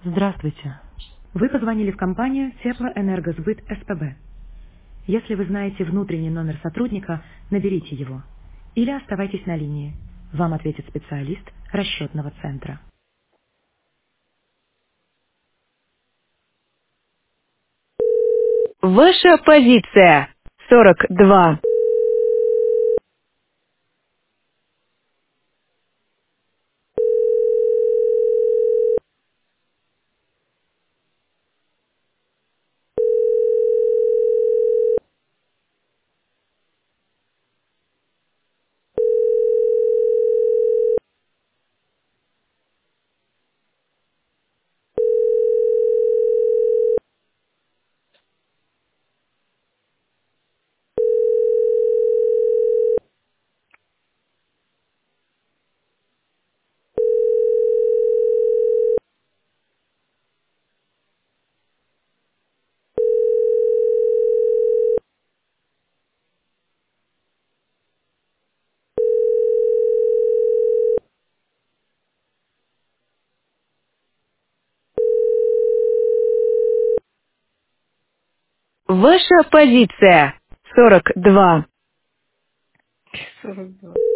Здравствуйте. Вы позвонили в компанию Теплоэнергосбыт СПБ. Если вы знаете внутренний номер сотрудника, наберите его. Или оставайтесь на линии. Вам ответит специалист расчетного центра. Ваша позиция 42. Ваша позиция 42. 42.